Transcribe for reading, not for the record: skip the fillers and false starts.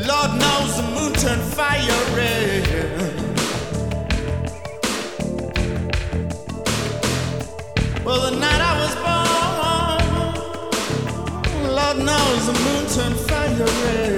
Lord knows the moon turned fire red. Well, the night I was born, Lord knows the moon turned fire red.